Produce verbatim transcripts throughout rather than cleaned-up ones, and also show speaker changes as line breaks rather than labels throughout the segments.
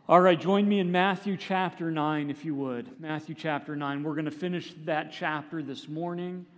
All right, join me in Matthew chapter nine, if you would. Matthew chapter nine. We're going to finish that chapter this morning.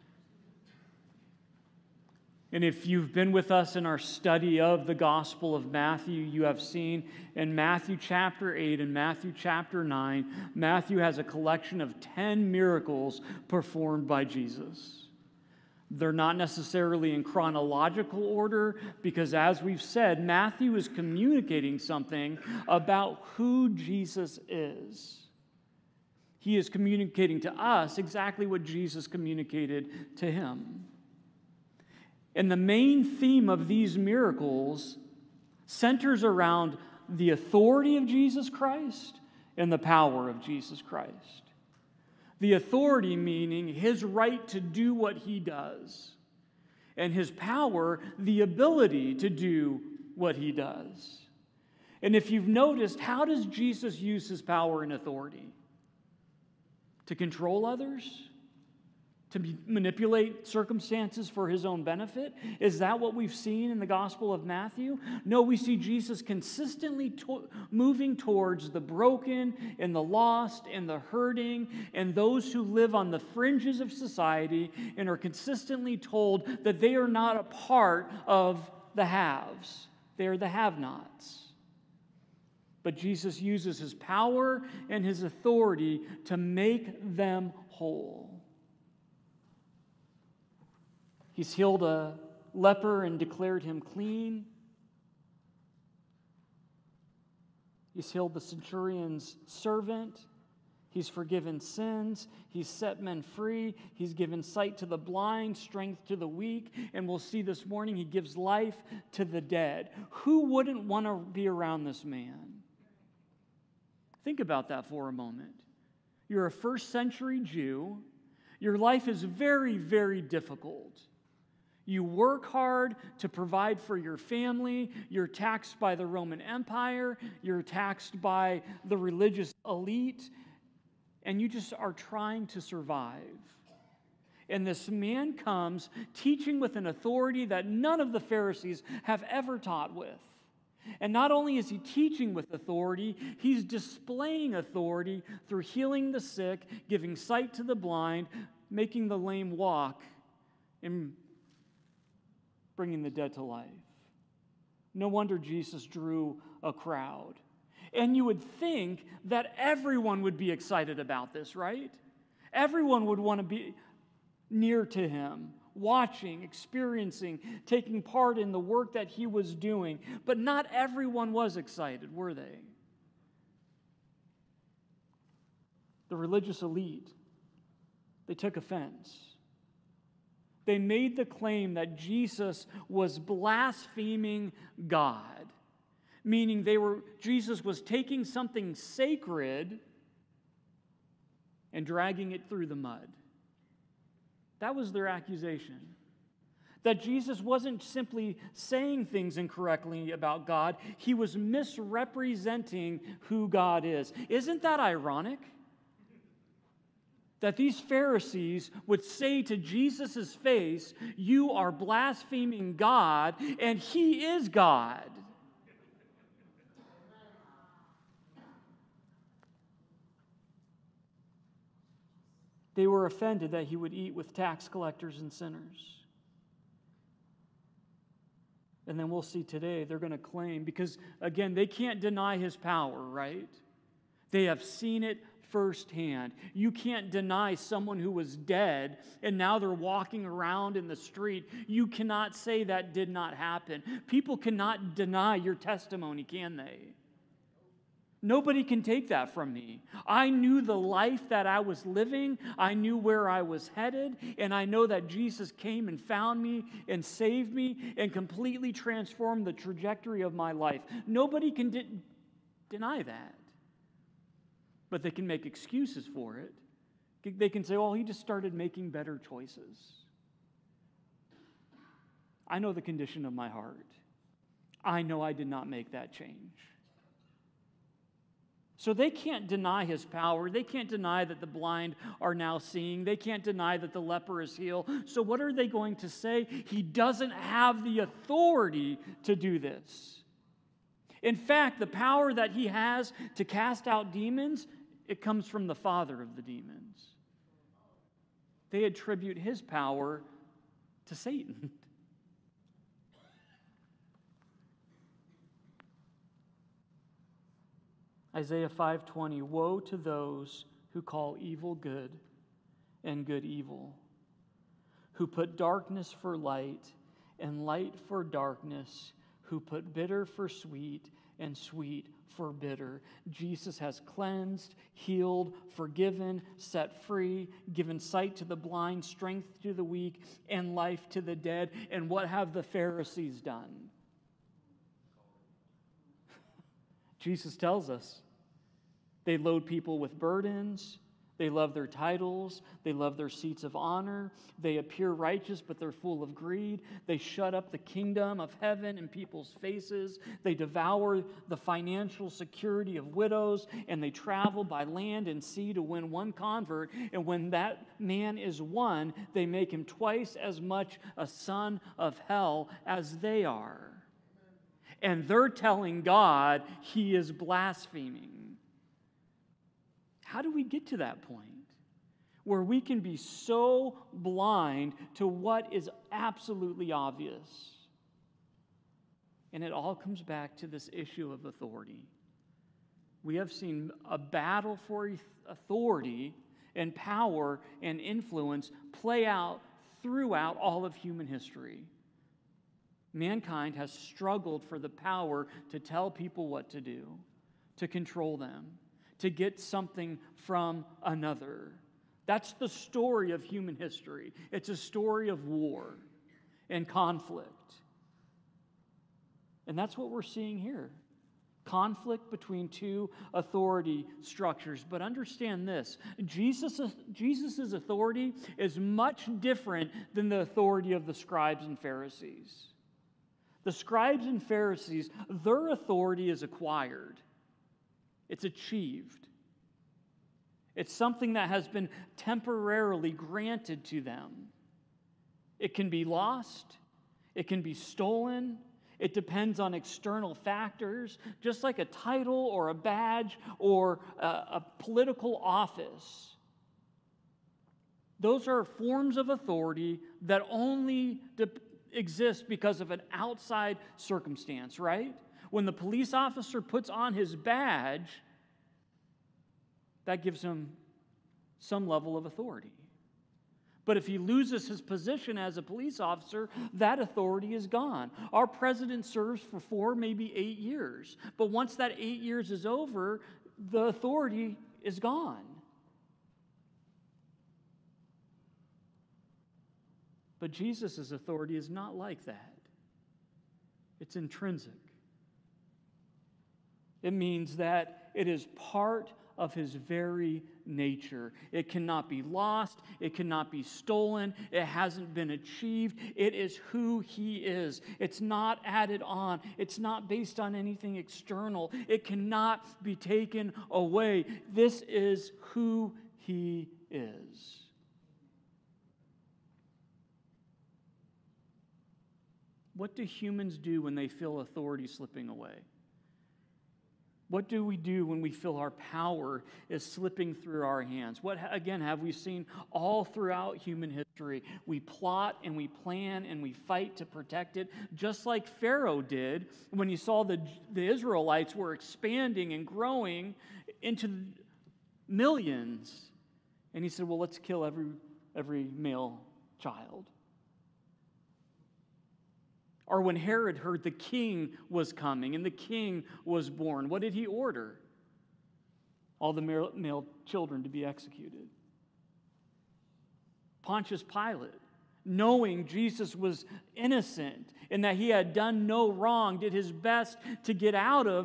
And if you've been with us in our study of the Gospel of Matthew, you have seen in Matthew chapter eight and Matthew chapter nine, Matthew has a collection of ten miracles performed by Jesus. They're not necessarily in chronological order because, as we've said, Matthew is communicating something about who Jesus is. He is communicating to us exactly what Jesus communicated to him. And the main theme of these miracles centers around the authority of Jesus Christ and the power of Jesus Christ. The authority meaning his right to do what he does, and his power, the ability to do what he does. And if you've noticed, how does Jesus use his power and authority? To control others? To manipulate circumstances for his own benefit? Is that what we've seen in the Gospel of Matthew? No, we see Jesus consistently to- moving towards the broken and the lost and the hurting and those who live on the fringes of society and are consistently told that they are not a part of the haves. They are the have-nots. But Jesus uses his power and his authority to make them whole. He's healed a leper and declared him clean. He's healed the centurion's servant. He's forgiven sins. He's set men free. He's given sight to the blind, strength to the weak. And we'll see this morning he gives life to the dead. Who wouldn't want to be around this man? Think about that for a moment. You're a first century Jew. Your life is very, very difficult. You work hard to provide for your family. You're taxed by the Roman Empire. You're taxed by the religious elite. And you just are trying to survive. And this man comes teaching with an authority that none of the Pharisees have ever taught with. And not only is he teaching with authority, he's displaying authority through healing the sick, giving sight to the blind, making the lame walk, and bringing the dead to life. No wonder Jesus drew a crowd. And you would think that everyone would be excited about this, right? Everyone would want to be near to him, watching, experiencing, taking part in the work that he was doing. But not everyone was excited, were they? The religious elite, they took offense. They made the claim that Jesus was blaspheming God, meaning they were Jesus was taking something sacred and dragging it through the mud. That was their accusation. That Jesus wasn't simply saying things incorrectly about God, he was misrepresenting who God is. Isn't that ironic? That these Pharisees would say to Jesus' face, "You are blaspheming God, and he is God." They were offended that he would eat with tax collectors and sinners. And then we'll see today they're going to claim, because again, they can't deny his power, right? They have seen it firsthand. You can't deny someone who was dead and now they're walking around in the street. You cannot say that did not happen. People cannot deny your testimony, can they? Nobody can take that from me. I knew the life that I was living. I knew where I was headed. And I know that Jesus came and found me and saved me and completely transformed the trajectory of my life. Nobody can de- deny that. But they can make excuses for it. They can say, "Oh, he just started making better choices." I know the condition of my heart. I know I did not make that change. So they can't deny his power. They can't deny that the blind are now seeing. They can't deny that the leper is healed. So what are they going to say? He doesn't have the authority to do this. In fact, the power that he has to cast out demons, it comes from the father of the demons. They attribute his power to Satan. Isaiah five twenty, woe to those who call evil good and good evil, who put darkness for light and light for darkness, who put bitter for sweet and sweet for bitter. Jesus has cleansed, healed, forgiven, set free, given sight to the blind, strength to the weak, and life to the dead. And what have the Pharisees done? Jesus tells us they load people with burdens. They love their titles. They love their seats of honor. They appear righteous, but they're full of greed. They shut up the kingdom of heaven in people's faces. They devour the financial security of widows, and they travel by land and sea to win one convert. And when that man is won, they make him twice as much a son of hell as they are. And they're telling God he is blaspheming. How do we get to that point where we can be so blind to what is absolutely obvious? And it all comes back to this issue of authority. We have seen a battle for authority and power and influence play out throughout all of human history. Mankind has struggled for the power to tell people what to do, to control them, to get something from another. That's the story of human history. It's a story of war and conflict. And that's what we're seeing here. Conflict between two authority structures. But understand this, Jesus' Jesus's authority is much different than the authority of the scribes and Pharisees. The scribes and Pharisees, their authority is acquired. It's achieved. It's something that has been temporarily granted to them. It can be lost. It can be stolen. It depends on external factors, just like a title or a badge or a, a political office. Those are forms of authority that only de- exist because of an outside circumstance, right? When the police officer puts on his badge, that gives him some level of authority. But if he loses his position as a police officer, that authority is gone. Our president serves for four, maybe eight years. But once that eight years is over, the authority is gone. But Jesus' authority is not like that. It's intrinsic. It means that it is part of his very nature. It cannot be lost. It cannot be stolen. It hasn't been achieved. It is who he is. It's not added on. It's not based on anything external. It cannot be taken away. This is who he is. What do humans do when they feel authority slipping away? What do we do when we feel our power is slipping through our hands? What, again, have we seen all throughout human history? We plot and we plan and we fight to protect it, just like Pharaoh did when he saw the, the Israelites were expanding and growing into millions. And he said, well, let's kill every, every male child. Or when Herod heard the king was coming and the king was born, what did he order? All the male children to be executed. Pontius Pilate, knowing Jesus was innocent and that he had done no wrong, did his best to get out of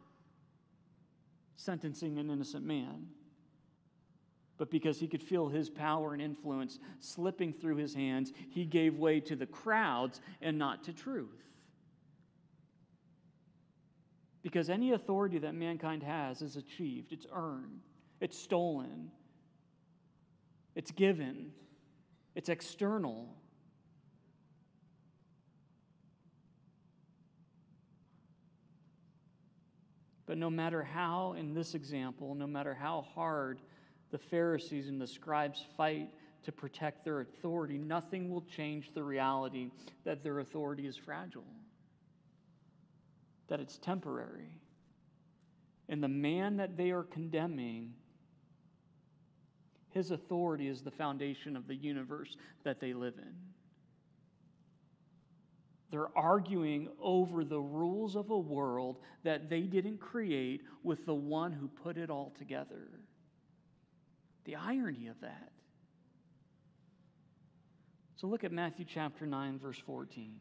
sentencing an innocent man. But because he could feel his power and influence slipping through his hands, he gave way to the crowds and not to truth. Because any authority that mankind has is achieved, it's earned, it's stolen, it's given, it's external. But no matter how, in this example, no matter how hard the Pharisees and the scribes fight to protect their authority, nothing will change the reality that their authority is fragile, that it's temporary. And the man that they are condemning, his authority is the foundation of the universe that they live in. They're arguing over the rules of a world that they didn't create with the one who put it all together. The irony of that. So look at Matthew chapter nine, verse fourteen.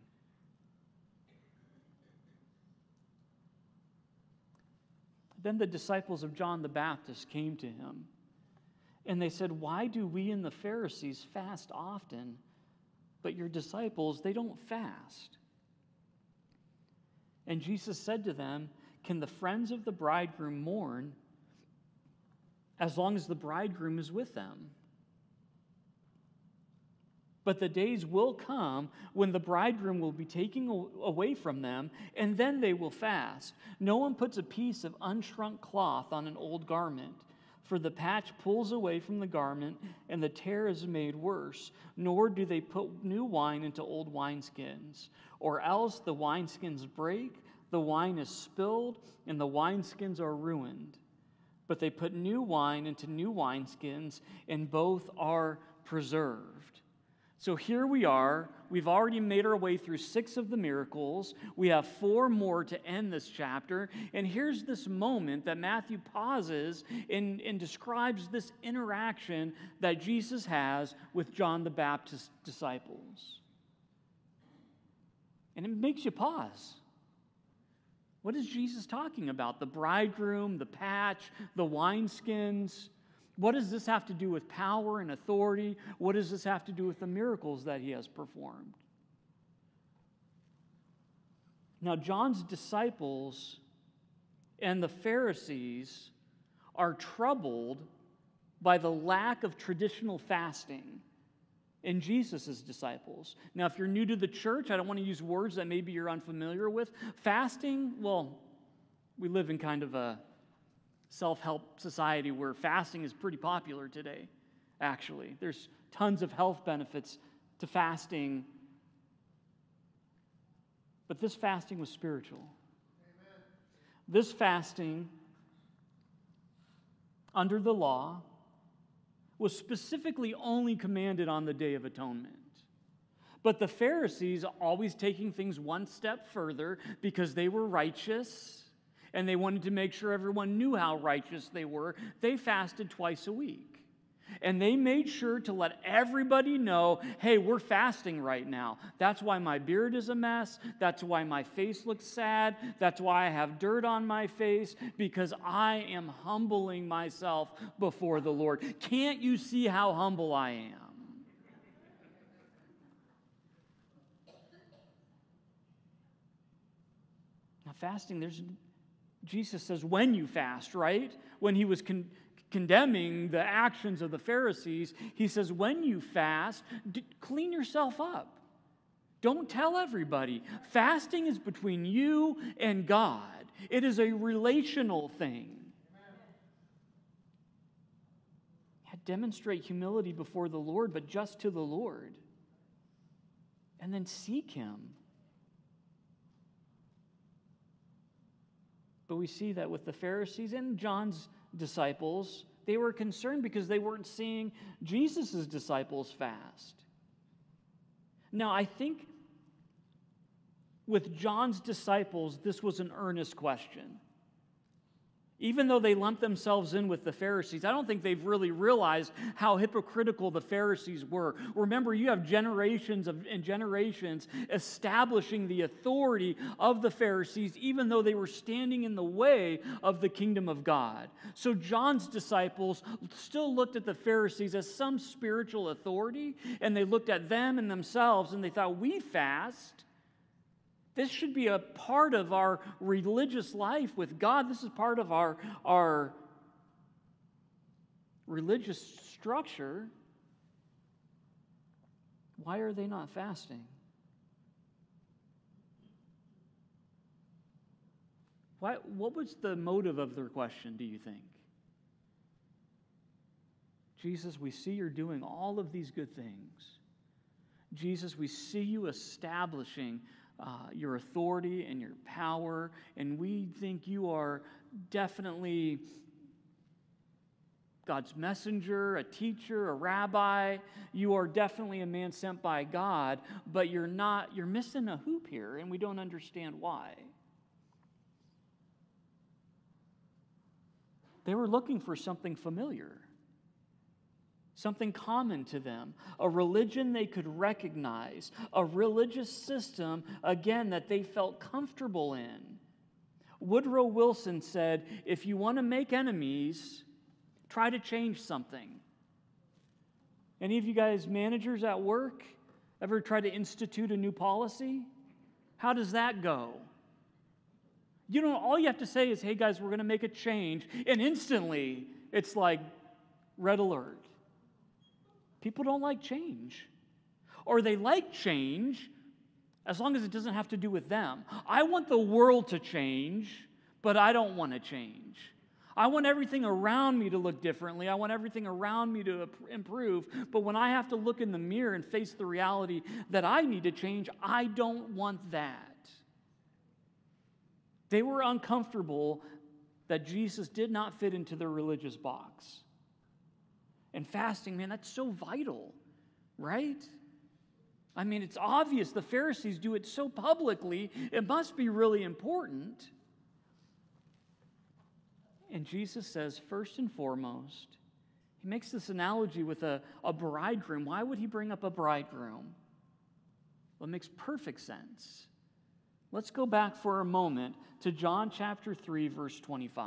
Then the disciples of John the Baptist came to him, and they said, "Why do we and the Pharisees fast often, but your disciples, they don't fast?" And Jesus said to them, "Can the friends of the bridegroom mourn as long as the bridegroom is with them? But the days will come when the bridegroom will be taken away from them, and then they will fast. No one puts a piece of unshrunk cloth on an old garment, for the patch pulls away from the garment, and the tear is made worse. Nor do they put new wine into old wineskins, or else the wineskins break, the wine is spilled, and the wineskins are ruined. But they put new wine into new wineskins, and both are preserved." So here we are. We've already made our way through six of the miracles. We have four more to end this chapter. And here's this moment that Matthew pauses and, and describes this interaction that Jesus has with John the Baptist's disciples. And it makes you pause. What is Jesus talking about? The bridegroom, the patch, the wineskins. What does this have to do with power and authority? What does this have to do with the miracles that he has performed? Now, John's disciples and the Pharisees are troubled by the lack of traditional fasting in Jesus' disciples. Now, if you're new to the church, I don't want to use words that maybe you're unfamiliar with. Fasting, well, we live in kind of a self-help society where fasting is pretty popular today, actually. There's tons of health benefits to fasting. But this fasting was spiritual. Amen. This fasting, under the law, was specifically only commanded on the Day of Atonement. But the Pharisees, always taking things one step further because they were righteous, and they wanted to make sure everyone knew how righteous they were, they fasted twice a week. And they made sure to let everybody know, hey, we're fasting right now. That's why my beard is a mess. That's why my face looks sad. That's why I have dirt on my face, because I am humbling myself before the Lord. Can't you see how humble I am? Now, fasting, there's... Jesus says, when you fast, right? When he was con- condemning the actions of the Pharisees, he says, when you fast, d- clean yourself up. Don't tell everybody. Fasting is between you and God. It is a relational thing. Yeah, demonstrate humility before the Lord, but just to the Lord. And then seek him. But we see that with the Pharisees and John's disciples, they were concerned because they weren't seeing Jesus' disciples fast. Now, I think with John's disciples, this was an earnest question. Even though they lumped themselves in with the Pharisees, I don't think they've really realized how hypocritical the Pharisees were. Remember, you have generations of, and generations establishing the authority of the Pharisees, even though they were standing in the way of the kingdom of God. So John's disciples still looked at the Pharisees as some spiritual authority, and they looked at them and themselves, and they thought, we fast. This should be a part of our religious life with God. This is part of our, our religious structure. Why are they not fasting? Why, what was the motive of their question, do you think? Jesus, we see you're doing all of these good things. Jesus, we see you establishing uh, your authority and your power, and we think you are definitely God's messenger, a teacher, a rabbi. You are definitely a man sent by God, but you're not, you're missing a hoop here, and we don't understand why. They were looking for something familiar, something common to them, a religion they could recognize, a religious system, again, that they felt comfortable in. Woodrow Wilson said, if you want to make enemies, try to change something. Any of you guys managers at work ever try to institute a new policy? How does that go? You know, all you have to say is, hey guys, we're going to make a change, and instantly it's like red alert. People don't like change. Or they like change as long as it doesn't have to do with them. I want the world to change, but I don't want to change. I want everything around me to look differently. I want everything around me to improve. But when I have to look in the mirror and face the reality that I need to change, I don't want that. They were uncomfortable that Jesus did not fit into their religious box. And fasting, man, that's so vital, right? I mean, it's obvious. The Pharisees do it so publicly. It must be really important. And Jesus says, first and foremost, he makes this analogy with a, a bridegroom. Why would he bring up a bridegroom? Well, it makes perfect sense. Let's go back for a moment to John chapter three, verse twenty-five.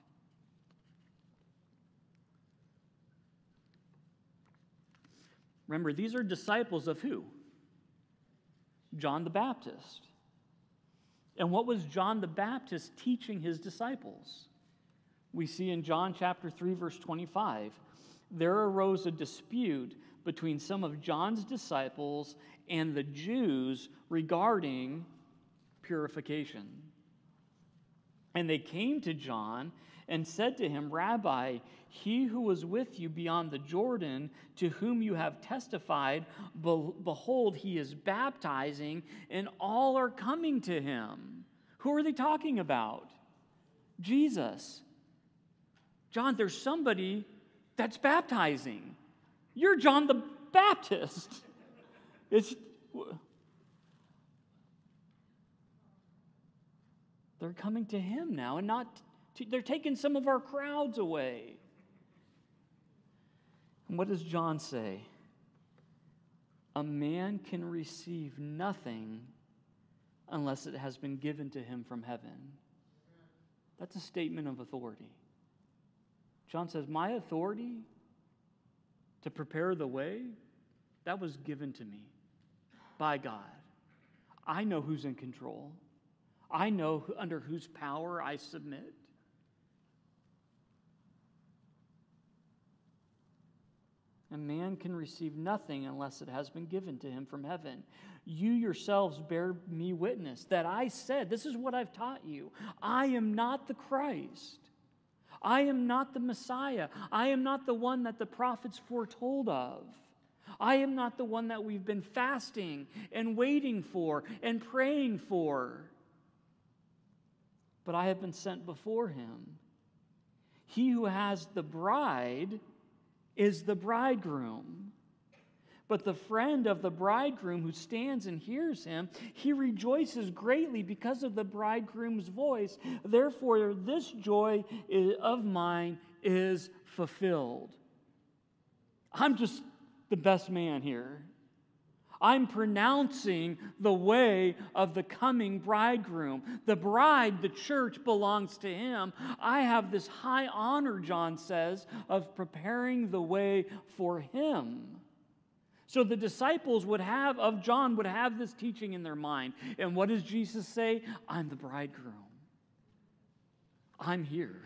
Remember, these are disciples of who? John the Baptist. And what was John the Baptist teaching his disciples? We see in John chapter three, verse twenty-five, there arose a dispute between some of John's disciples and the Jews regarding purification. And they came to John and said to him, Rabbi, he who was with you beyond the Jordan, to whom you have testified, behold, he is baptizing, and all are coming to him. Who are they talking about? Jesus. John, there's somebody that's baptizing. You're John the Baptist. It's, they're coming to him now, and not to, they're taking some of our crowds away. And what does John say? A man can receive nothing unless it has been given to him from heaven. That's a statement of authority. John says, my authority to prepare the way, that was given to me by God. I know who's in control. I know under whose power I submit. A man can receive nothing unless it has been given to him from heaven. You yourselves bear me witness that I said, this is what I've taught you, I am not the Christ. I am not the Messiah. I am not the one that the prophets foretold of. I am not the one that we've been fasting and waiting for and praying for. But I have been sent before him. He who has the bride is the bridegroom. But the friend of the bridegroom who stands and hears him, he rejoices greatly because of the bridegroom's voice. Therefore, this joy of mine is fulfilled. I'm just the best man here. I'm pronouncing the way of the coming bridegroom. The bride, the church, belongs to him. I have this high honor, John says, of preparing the way for him. So the disciples would have, of John, would have this teaching in their mind. And what does Jesus say? I'm the bridegroom. I'm here.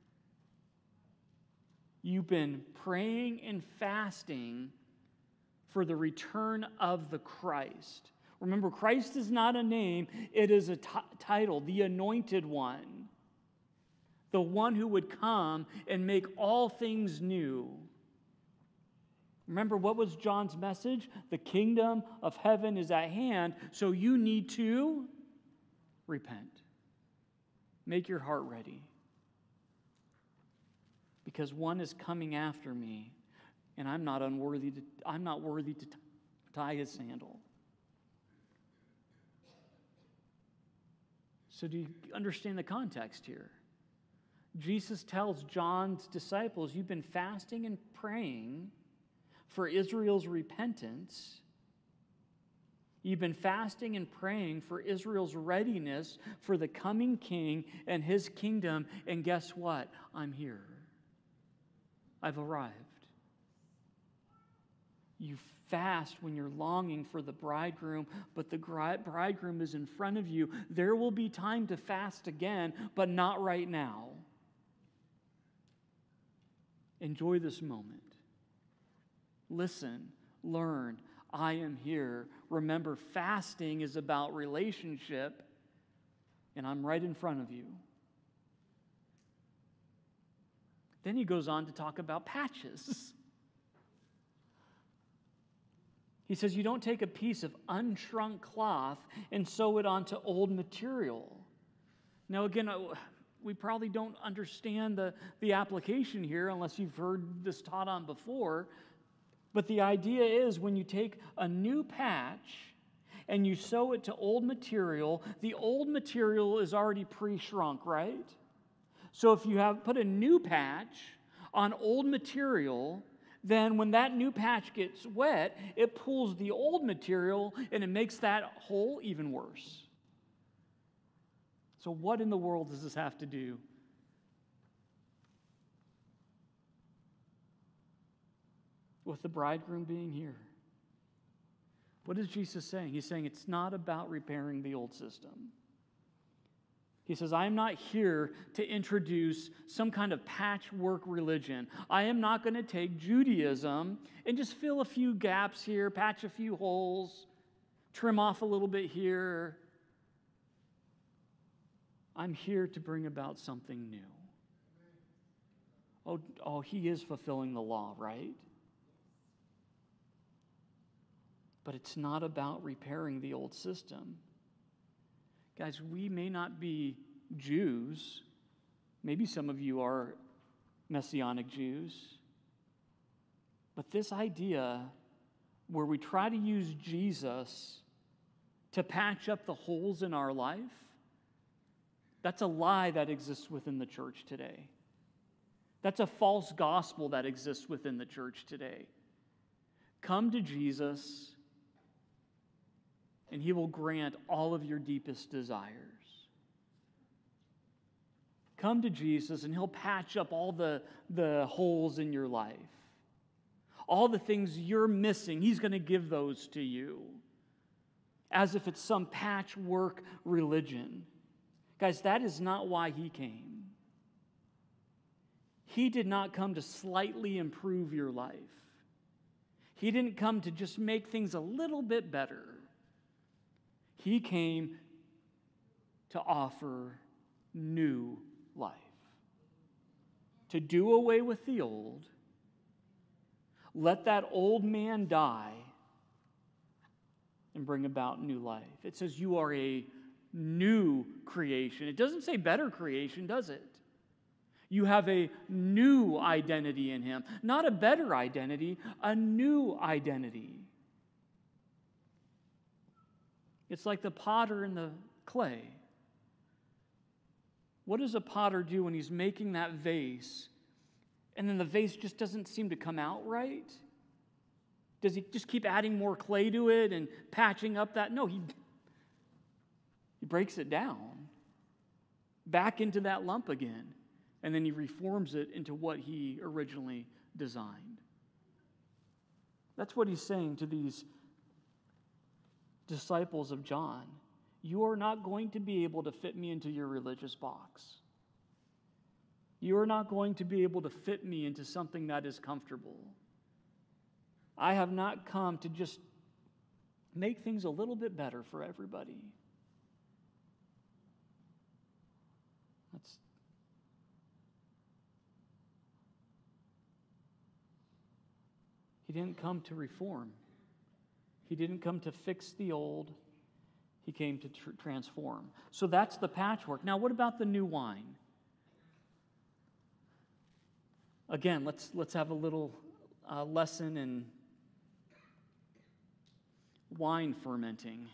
You've been praying and fasting for the return of the Christ. Remember, Christ is not a name, it is a t- title, the anointed one. the one who would come and make all things new. Remember, what was John's message? The kingdom of heaven is at hand, so you need to repent. Make your heart ready. Because one is coming after me, and I'm not unworthy to, I'm not worthy to t- tie his sandal. So do you understand the context here? Jesus tells John's disciples, you've been fasting and praying for Israel's repentance. You've been fasting and praying for Israel's readiness for the coming king and his kingdom. And guess what? I'm here. I've arrived. You fast when you're longing for the bridegroom, but the bridegroom is in front of you. There will be time to fast again, but not right now. Enjoy this moment. Listen, learn. I am here. Remember, fasting is about relationship, and I'm right in front of you. Then he goes on to talk about patches. He says, you don't take a piece of unshrunk cloth and sew it onto old material. Now, again, we probably don't understand the, the application here unless you've heard this taught on before. But the idea is when you take a new patch and you sew it to old material, the old material is already pre-shrunk, right? So if you have put a new patch on old material, then when that new patch gets wet, it pulls the old material and it makes that hole even worse. So what in the world does this have to do with the bridegroom being here? What is Jesus saying? He's saying it's not about repairing the old system. He says, I am not here to introduce some kind of patchwork religion. I am not going to take Judaism and just fill a few gaps here, patch a few holes, trim off a little bit here. I'm here to bring about something new. Oh, oh, he is fulfilling the law, right? But it's not about repairing the old system. Guys, we may not be Jews. Maybe some of you are Messianic Jews. But this idea where we try to use Jesus to patch up the holes in our life, that's a lie that exists within the church today. That's a false gospel that exists within the church today. Come to Jesus, and he will grant all of your deepest desires. Come to Jesus, and he'll patch up all the, the holes in your life. All the things you're missing, he's going to give those to you. As if it's some patchwork religion. Guys, that is not why he came. He did not come to slightly improve your life. He didn't come to just make things a little bit better. He came to offer new life. To do away with the old. Let that old man die and bring about new life. It says you are a new creation. It doesn't say better creation, does it? You have a new identity in him. Not a better identity, a new identity. It's like the potter and the clay. What does a potter do when he's making that vase and then the vase just doesn't seem to come out right? Does he just keep adding more clay to it and patching up that? No, he, he breaks it down back into that lump again, and then he reforms it into what he originally designed. That's what he's saying to these disciples of John. You are not going to be able to fit me into your religious box. You are not going to be able to fit me into something that is comfortable. I have not come to just make things a little bit better for everybody. That's, He didn't come to reform. He didn't come to fix the old. He came to tr- transform. So that's the patchwork. Now, what about the new wine? Again, let's, let's have a little uh, lesson in wine fermenting.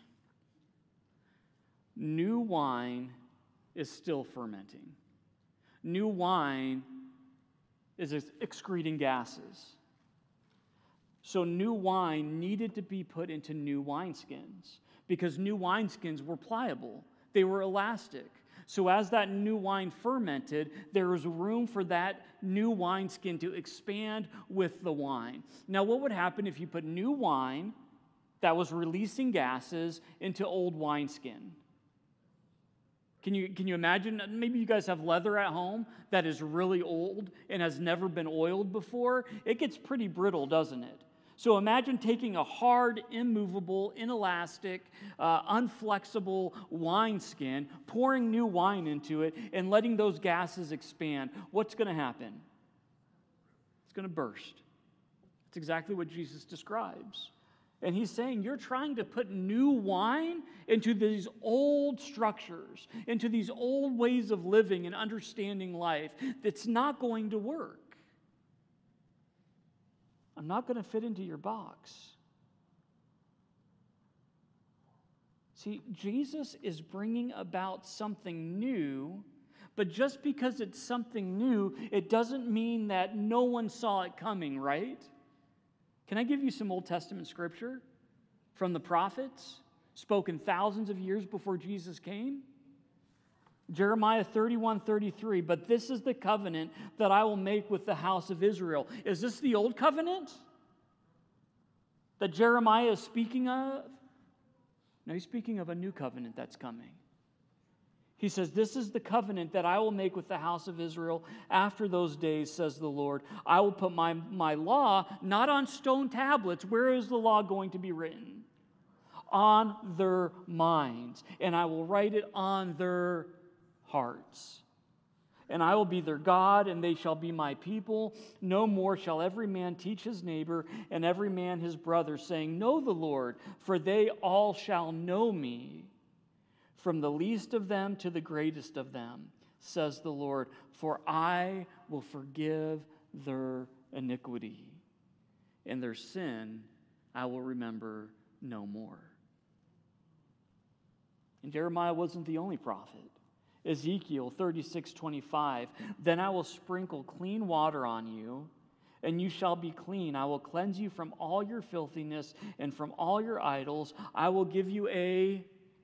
New wine is still fermenting. New wine is excreting gases. So new wine needed to be put into new wineskins because new wineskins were pliable. They were elastic. So as that new wine fermented, there was room for that new wineskin to expand with the wine. Now, what would happen if you put new wine that was releasing gases into old wineskin? Can you, can you imagine? Maybe you guys have leather at home that is really old and has never been oiled before. It gets pretty brittle, doesn't it? So imagine taking a hard, immovable, inelastic, uh, unflexible wineskin, pouring new wine into it, and letting those gases expand. What's going to happen? It's going to burst. That's exactly what Jesus describes. And he's saying, you're trying to put new wine into these old structures, into these old ways of living and understanding life. That's not going to work. I'm not going to fit into your box. See, Jesus is bringing about something new, but just because it's something new, it doesn't mean that no one saw it coming, right? Can I give you some Old Testament scripture from the prophets, spoken thousands of years before Jesus came? Jeremiah thirty-one thirty-three, but this is the covenant that I will make with the house of Israel. Is this the old covenant that Jeremiah is speaking of? No, he's speaking of a new covenant that's coming. He says, this is the covenant that I will make with the house of Israel after those days, says the Lord. I will put my, my law not on stone tablets. Where is the law going to be written? On their minds. And I will write it on their hearts. And I will be their God, and they shall be my people. No more shall every man teach his neighbor, and every man his brother, saying, know the Lord, for they all shall know me, from the least of them to the greatest of them, says the Lord, for I will forgive their iniquity, and their sin I will remember no more. And Jeremiah wasn't the only prophet. Ezekiel thirty-six twenty-five, then I will sprinkle clean water on you, and you shall be clean. I will cleanse you from all your filthiness and from all your idols. I will give you a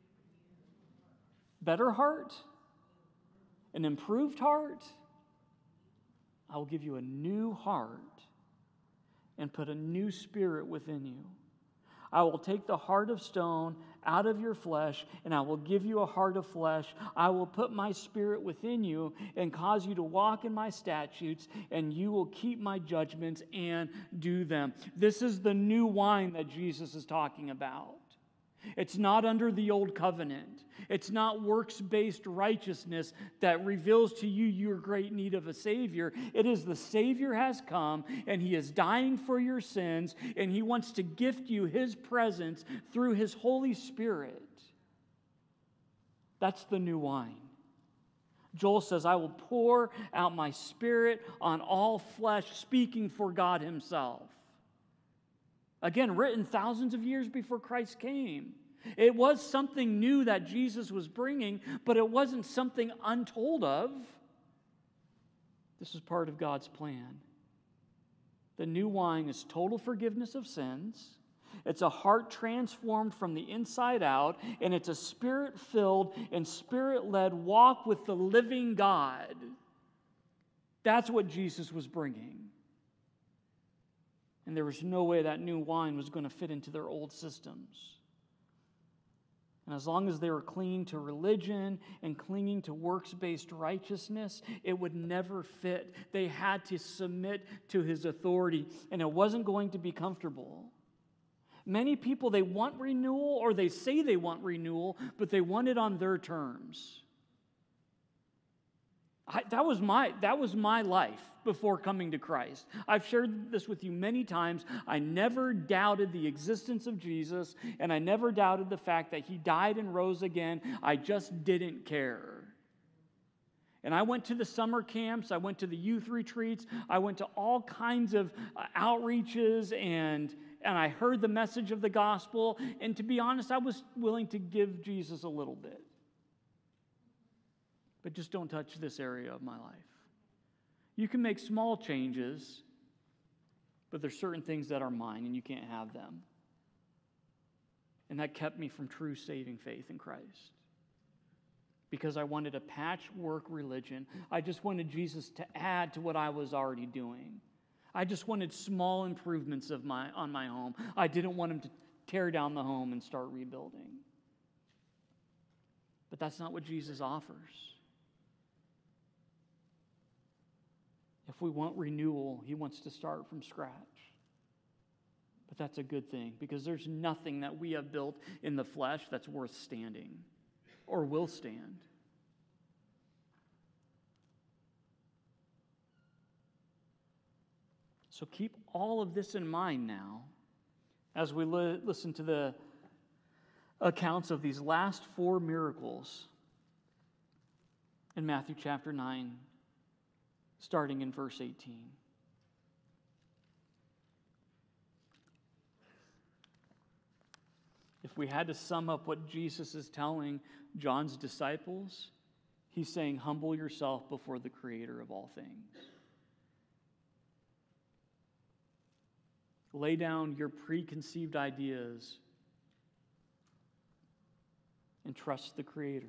better heart, an improved heart. I will give you a new heart and put a new spirit within you. I will take the heart of stone out of your flesh, and I will give you a heart of flesh. I will put my spirit within you and cause you to walk in my statutes, and you will keep my judgments and do them. This is the new wine that Jesus is talking about. It's not under the old covenant. It's not works-based righteousness that reveals to you your great need of a Savior. It is the Savior has come, and He is dying for your sins, and He wants to gift you His presence through His Holy Spirit. That's the new wine. Joel says, I will pour out my Spirit on all flesh, speaking for God Himself. Again, written thousands of years before Christ came. It was something new that Jesus was bringing, but it wasn't something untold of. This is part of God's plan. The new wine is total forgiveness of sins. It's a heart transformed from the inside out, and it's a spirit-filled and spirit-led walk with the living God. That's what Jesus was bringing. And there was no way that new wine was going to fit into their old systems. And as long as they were clinging to religion and clinging to works-based righteousness, it would never fit. They had to submit to His authority, and it wasn't going to be comfortable. Many people, they want renewal, or they say they want renewal, but they want it on their terms. I, that was my that was my life before coming to Christ. I've shared this with you many times. I never doubted the existence of Jesus, and I never doubted the fact that he died and rose again. I just didn't care. And I went to the summer camps, I went to the youth retreats, I went to all kinds of uh, outreaches, and, and I heard the message of the gospel. And to be honest, I was willing to give Jesus a little bit. But just don't touch this area of my life. You can make small changes, but there's certain things that are mine, and you can't have them. And that kept me from true saving faith in Christ. Because I wanted a patchwork religion. I just wanted Jesus to add to what I was already doing. I just wanted small improvements of my, on my home. I didn't want him to tear down the home and start rebuilding. But that's not what Jesus offers. If we want renewal, he wants to start from scratch. But that's a good thing, because there's nothing that we have built in the flesh that's worth standing or will stand. So keep all of this in mind now as we li- listen to the accounts of these last four miracles in Matthew chapter nine, starting in verse eighteen. If we had to sum up what Jesus is telling John's disciples, he's saying, humble yourself before the Creator of all things. Lay down your preconceived ideas and trust the Creator.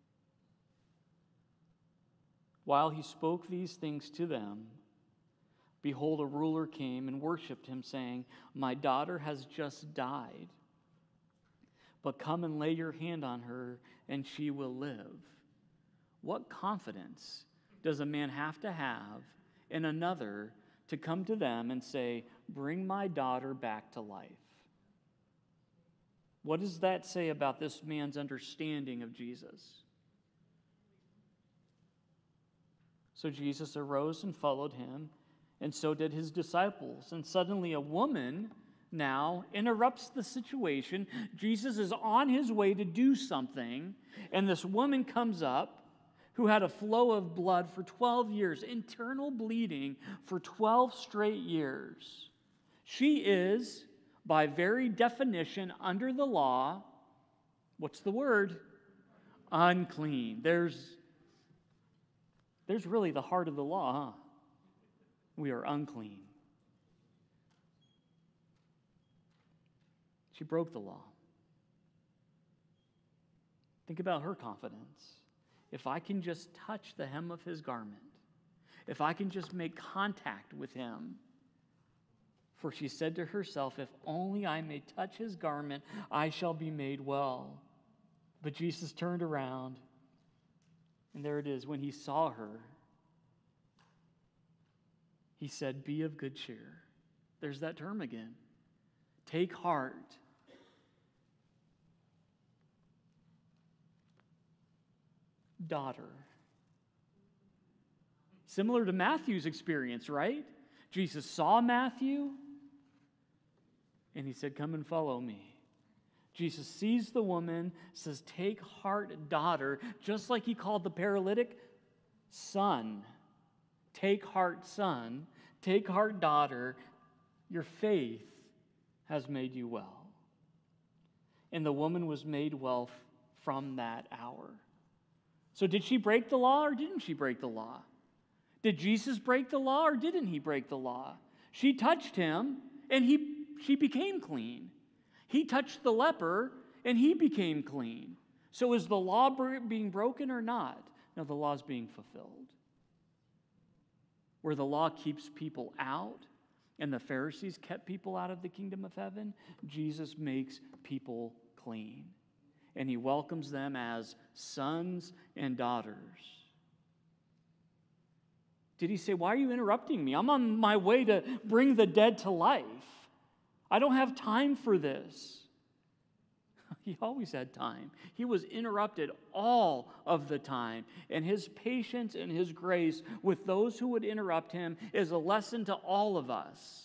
While he spoke these things to them, behold, a ruler came and worshipped him, saying, my daughter has just died, but come and lay your hand on her, and she will live. What confidence does a man have to have in another to come to them and say, bring my daughter back to life? What does that say about this man's understanding of Jesus? So Jesus arose and followed him, and so did his disciples. And suddenly a woman now interrupts the situation. Jesus is on his way to do something, and this woman comes up who had a flow of blood for twelve years, internal bleeding for twelve straight years. She is, by very definition, under the law, what's the word? Unclean. There's, there's really the heart of the law, huh? We are unclean. She broke the law. Think about her confidence. If I can just touch the hem of his garment, if I can just make contact with him. For she said to herself, if only I may touch his garment, I shall be made well. But Jesus turned around, and there it is. When he saw her, he said, be of good cheer. There's that term again. Take heart. Daughter. Similar to Matthew's experience, right? Jesus saw Matthew, and he said, come and follow me. Jesus sees the woman, says, take heart, daughter, just like he called the paralytic, son. Take heart, son. Take heart, daughter. Your faith has made you well. And the woman was made well f- from that hour. So did she break the law or didn't she break the law? Did Jesus break the law or didn't he break the law? She touched him and he she became clean. He touched the leper and he became clean. So is the law being broken or not? No, the law is being fulfilled. Where the law keeps people out and the Pharisees kept people out of the kingdom of heaven, Jesus makes people clean. And he welcomes them as sons and daughters. Did he say, why are you interrupting me? I'm on my way to bring the dead to life. I don't have time for this. He always had time. He was interrupted all of the time. And his patience and his grace with those who would interrupt him is a lesson to all of us.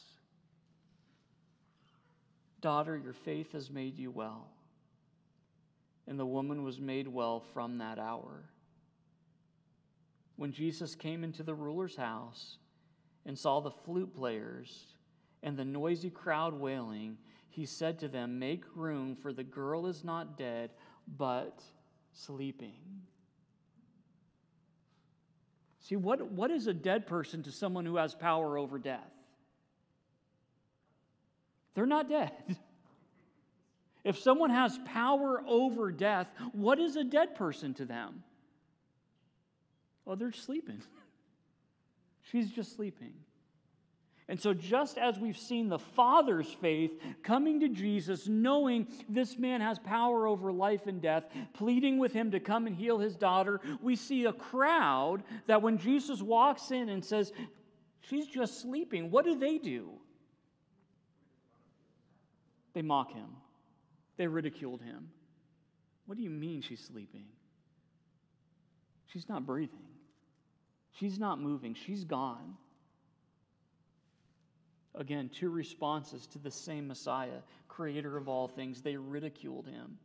Daughter, your faith has made you well. And the woman was made well from that hour. When Jesus came into the ruler's house and saw the flute players and the noisy crowd wailing, he said to them, "Make room, for the girl is not dead, but sleeping." See, what, what is a dead person to someone who has power over death? They're not dead. If someone has power over death, what is a dead person to them? Well, they're sleeping. She's just sleeping. And so just as we've seen the Father's faith coming to Jesus, knowing this man has power over life and death, pleading with him to come and heal his daughter, we see a crowd that when Jesus walks in and says, "She's just sleeping," what do they do? They mock him. They ridiculed him. What do you mean she's sleeping? She's not breathing. She's not moving. She's gone. Again, two responses to the same Messiah, creator of all things. They ridiculed him.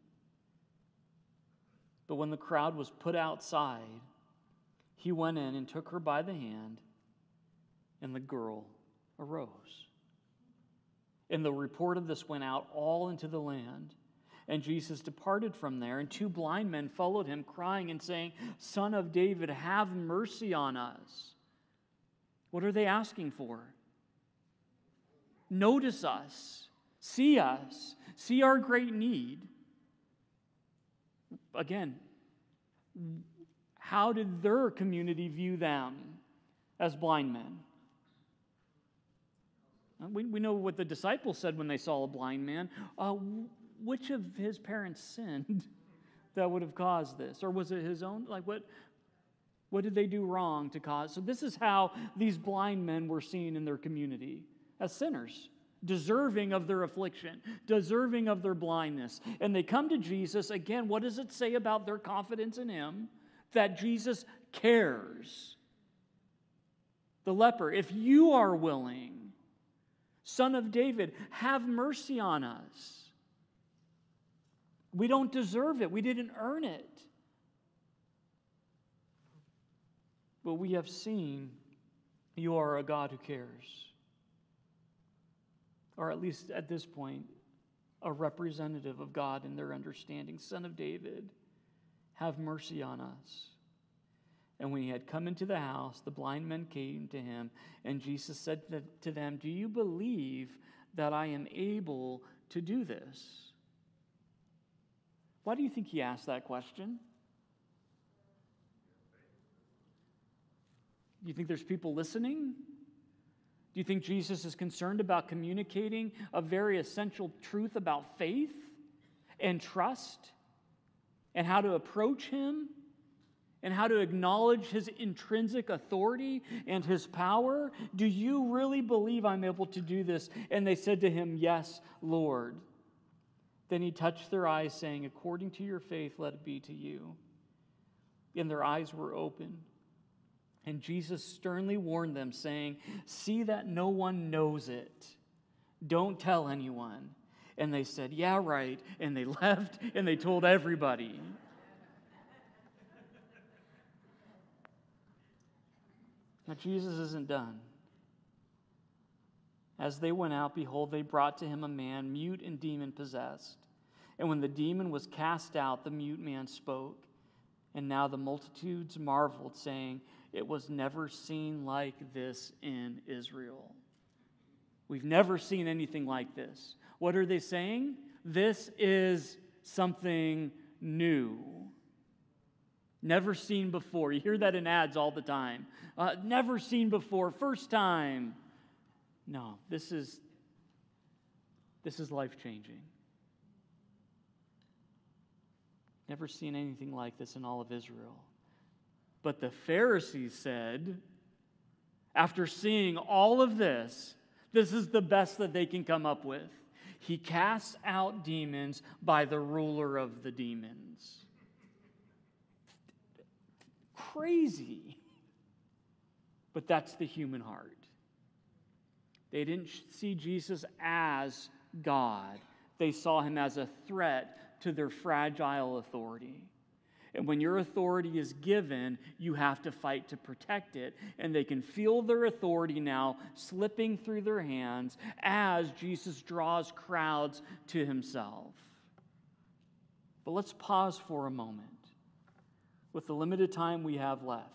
But when the crowd was put outside, he went in and took her by the hand, and the girl arose. And the report of this went out all into the land. And Jesus departed from there, and two blind men followed him, crying and saying, "Son of David, have mercy on us." What are they asking for? Notice us. See us. See our great need. Again, how did their community view them as blind men? We, we know what the disciples said when they saw a blind man. Uh, which of his parents sinned that would have caused this? Or was it his own? Like what, what did they do wrong to cause? So this is how these blind men were seen in their community, as sinners, deserving of their affliction, deserving of their blindness. And they come to Jesus. Again, what does it say about their confidence in him? That Jesus cares. The leper, "If you are willing, Son of David, have mercy on us." We don't deserve it. We didn't earn it. But we have seen you are a God who cares. Or at least at this point, a representative of God in their understanding. "Son of David, have mercy on us." And when he had come into the house, the blind men came to him, and Jesus said to them, "Do you believe that I am able to do this?" Why do you think he asked that question? Do you think there's people listening? Do you think Jesus is concerned about communicating a very essential truth about faith and trust and how to approach him and how to acknowledge his intrinsic authority and his power? Do you really believe I'm able to do this? And they said to him, "Yes, Lord." Then he touched their eyes, saying, "According to your faith, let it be to you." And their eyes were opened. And Jesus sternly warned them, saying, "See that no one knows it. Don't tell anyone." And they said, "Yeah, right." And they left and they told everybody. Now, Jesus isn't done. As they went out, behold, they brought to him a man mute and demon-possessed. And when the demon was cast out, the mute man spoke. And now the multitudes marveled, saying, "It was never seen like this in Israel." We've never seen anything like this. What are they saying? This is something new. Never seen before. You hear that in ads all the time. Uh, never seen before, first time. No, this is, this is life-changing. Never seen anything like this in all of Israel. But the Pharisees said, after seeing all of this, this is the best that they can come up with. He casts out demons by the ruler of the demons. Crazy. But that's the human heart. They didn't see Jesus as God. They saw him as a threat to their fragile authority. And when your authority is given, you have to fight to protect it. And they can feel their authority now slipping through their hands as Jesus draws crowds to himself. But let's pause for a moment with the limited time we have left.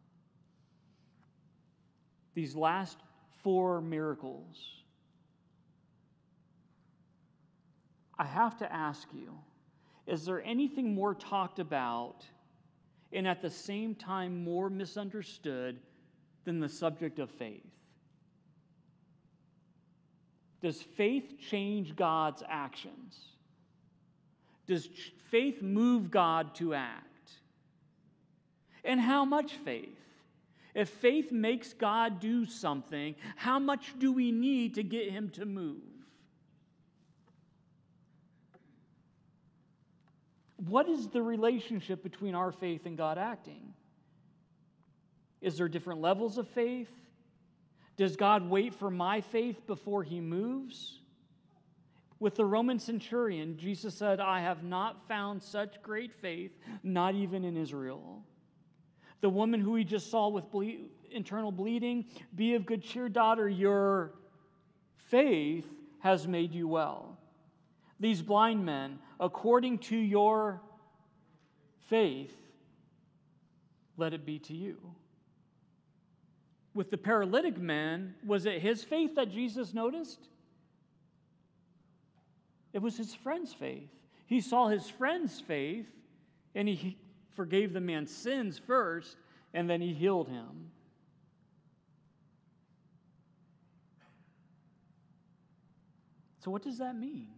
These last four miracles, I have to ask you, is there anything more talked about and at the same time more misunderstood than the subject of faith? Does faith change God's actions? Does faith move God to act? And how much faith? If faith makes God do something, how much do we need to get him to move? What is the relationship between our faith and God acting? Is there different levels of faith? Does God wait for my faith before he moves? With the Roman centurion, Jesus said, I have not found such great faith, not even in Israel. The woman who we just saw with ble- internal bleeding, be of good cheer, daughter, your faith has made you well. These blind men, according to your faith, let it be to you. With the paralytic man, was it his faith that Jesus noticed? It was his friend's faith. He saw his friend's faith, and he forgave the man's sins first, and then he healed him. So what does that mean?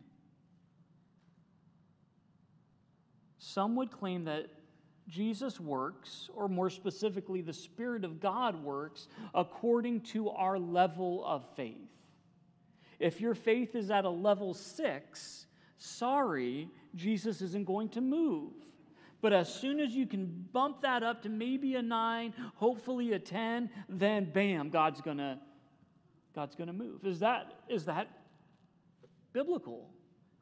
Some would claim that Jesus works, or more specifically, the Spirit of God works, according to our level of faith. If your faith is at a level six, sorry, Jesus isn't going to move. But as soon as you can bump that up to maybe a nine, hopefully a ten, then bam, God's gonna, God's gonna move. Is that, is that biblical?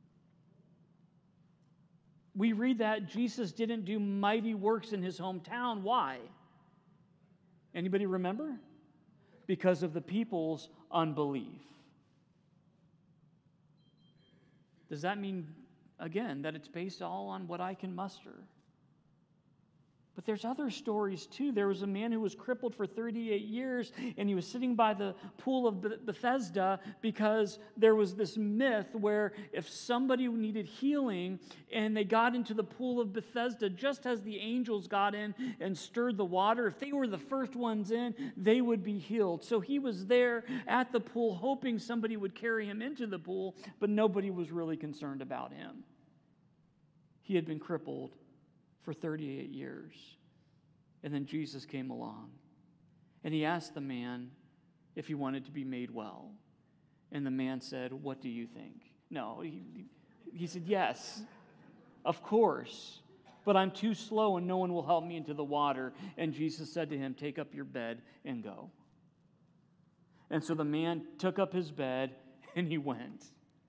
We read that Jesus didn't do mighty works in his hometown. Why? Anybody remember? Because of the people's unbelief. Does that mean, again, that it's based all on what I can muster? But there's other stories too. There was a man who was crippled for thirty-eight years, and he was sitting by the pool of Bethesda because there was this myth where if somebody needed healing and they got into the pool of Bethesda, just as the angels got in and stirred the water, if they were the first ones in, they would be healed. So he was there at the pool hoping somebody would carry him into the pool, but nobody was really concerned about him. He had been crippled for thirty-eight years. And then Jesus came along. And he asked the man if he wanted to be made well. And the man said, what do you think? No, he, he said, yes, of course. But I'm too slow and no one will help me into the water. And Jesus said to him, take up your bed and go. And so the man took up his bed and he went.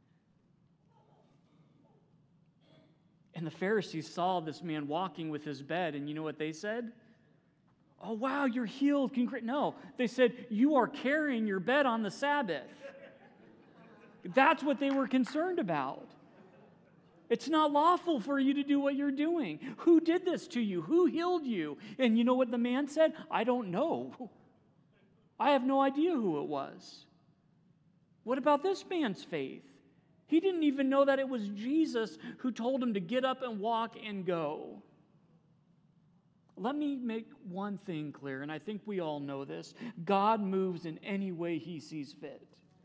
And the Pharisees saw this man walking with his bed, and you know what they said? Oh, wow, you're healed. Congr-. No, they said, you are carrying your bed on the Sabbath. That's what they were concerned about. It's not lawful for you to do what you're doing. Who did this to you? Who healed you? And you know what the man said? I don't know. I have no idea who it was. What about this man's faith? He didn't even know that it was Jesus who told him to get up and walk and go. Let me make one thing clear, and I think we all know this. God moves in any way he sees fit.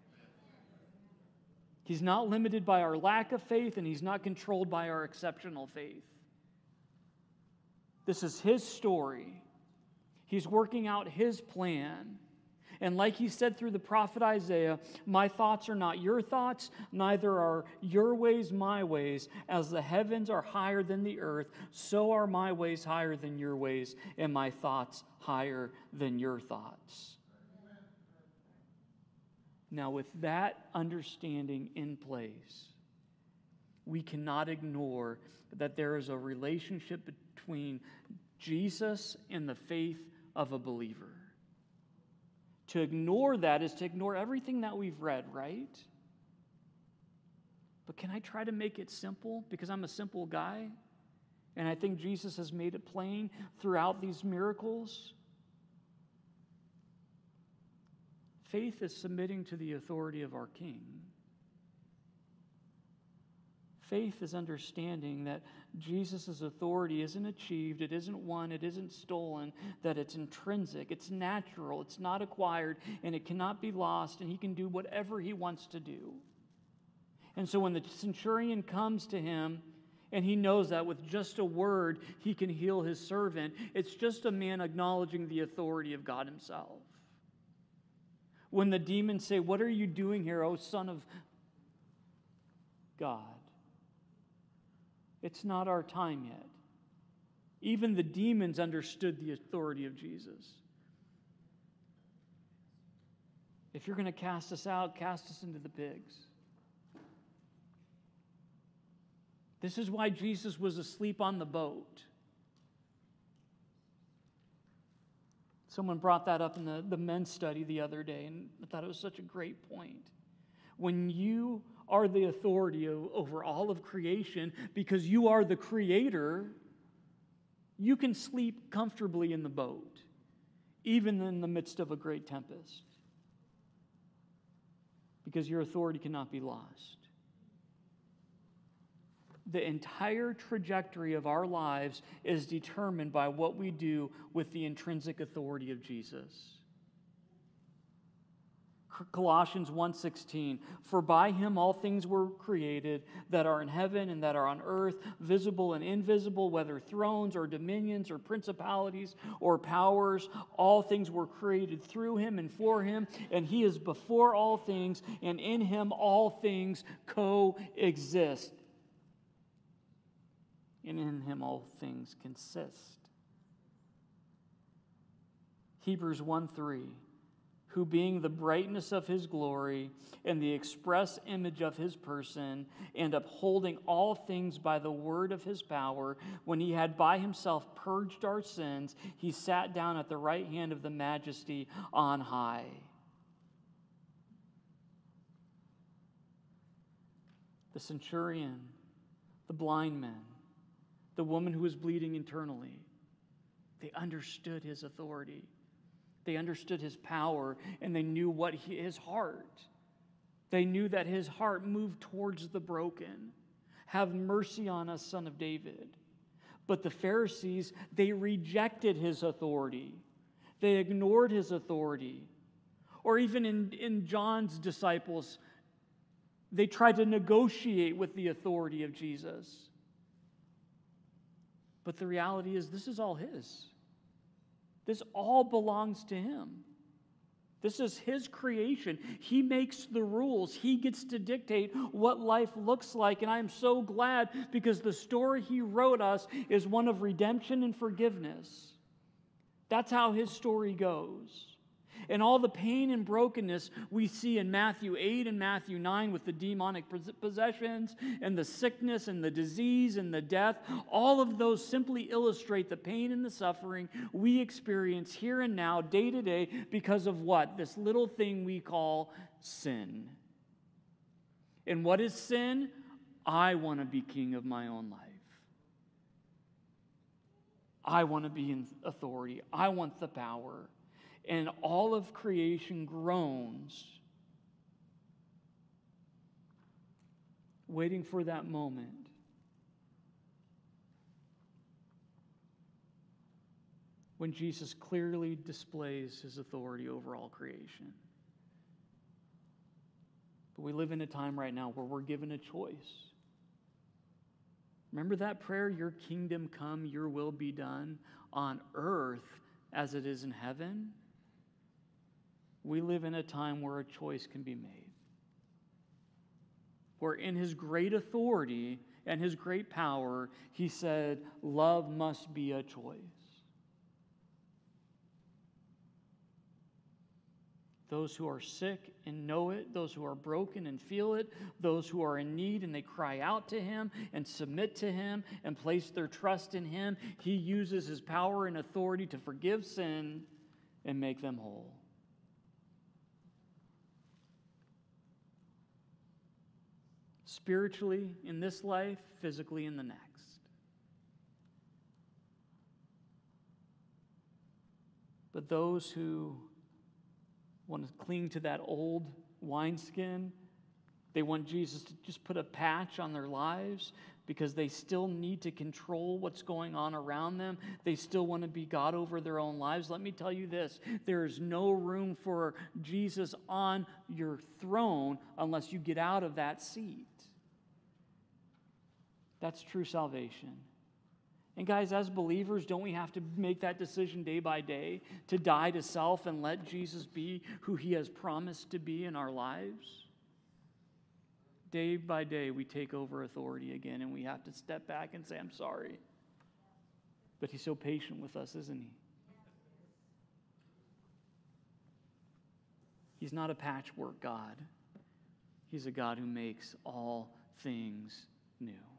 He's not limited by our lack of faith, and he's not controlled by our exceptional faith. This is his story. He's working out his plan. And like he said through the prophet Isaiah, my thoughts are not your thoughts, neither are your ways my ways. As the heavens are higher than the earth, so are my ways higher than your ways, and my thoughts higher than your thoughts. Now, with that understanding in place, we cannot ignore that there is a relationship between Jesus and the faith of a believer. To ignore that is to ignore everything that we've read, right? But can I try to make it simple? Because I'm a simple guy, and I think Jesus has made it plain throughout these miracles. Faith is submitting to the authority of our King. Faith is understanding that Jesus' authority isn't achieved, it isn't won, it isn't stolen, that it's intrinsic, it's natural, it's not acquired, and it cannot be lost, and he can do whatever he wants to do. And so when the centurion comes to him, and he knows that with just a word he can heal his servant, it's just a man acknowledging the authority of God himself. When the demons say, "What are you doing here, O Son of God?" It's not our time yet. Even the demons understood the authority of Jesus. If you're going to cast us out, cast us into the pigs. This is why Jesus was asleep on the boat. Someone brought that up in the, the men's study the other day, and I thought it was such a great point. When you are the authority of, over all of creation, because you are the creator, you can sleep comfortably in the boat, even in the midst of a great tempest, because your authority cannot be lost. The entire trajectory of our lives is determined by what we do with the intrinsic authority of Jesus. Colossians one sixteen, for by him all things were created that are in heaven and that are on earth, visible and invisible, whether thrones or dominions or principalities or powers, all things were created through him and for him, and he is before all things, and in him all things coexist. And in him all things consist. Hebrews one three, who being the brightness of his glory and the express image of his person, and upholding all things by the word of his power, when he had by himself purged our sins, he sat down at the right hand of the majesty on high. The centurion, the blind man, the woman who was bleeding internally, they understood his authority. They understood his power, and they knew what he, his heart. They knew that his heart moved towards the broken. Have mercy on us, Son of David. But the Pharisees, they rejected his authority. They ignored his authority. Or even in, in John's disciples, they tried to negotiate with the authority of Jesus. But the reality is, this is all his. This all belongs to him. This is his creation. He makes the rules. He gets to dictate what life looks like. And I am so glad, because the story he wrote us is one of redemption and forgiveness. That's how his story goes. And all the pain and brokenness we see in Matthew eight and Matthew nine with the demonic possessions and the sickness and the disease and the death, all of those simply illustrate the pain and the suffering we experience here and now, day to day, because of what? This little thing we call sin. And what is sin? I want to be king of my own life. I want to be in authority. I want the power. And all of creation groans, waiting for that moment when Jesus clearly displays his authority over all creation. But we live in a time right now where we're given a choice. Remember that prayer, your kingdom come, your will be done on earth as it is in heaven? we live in a time where a choice can be made. Where in his great authority and his great power, he said, love must be a choice. Those who are sick and know it, those who are broken and feel it, those who are in need and they cry out to him and submit to him and place their trust in him, he uses his power and authority to forgive sin and make them whole. Spiritually in this life, physically in the next. But those who want to cling to that old wineskin, they want Jesus to just put a patch on their lives because they still need to control what's going on around them. They still want to be God over their own lives. Let me tell you this, there is no room for Jesus on your throne unless you get out of that seat. That's true salvation. And guys, as believers, don't we have to make that decision day by day to die to self and let Jesus be who he has promised to be in our lives? Day by day, we take over authority again, and we have to step back and say, I'm sorry. But he's so patient with us, isn't he? He's not a patchwork God. He's a God who makes all things new.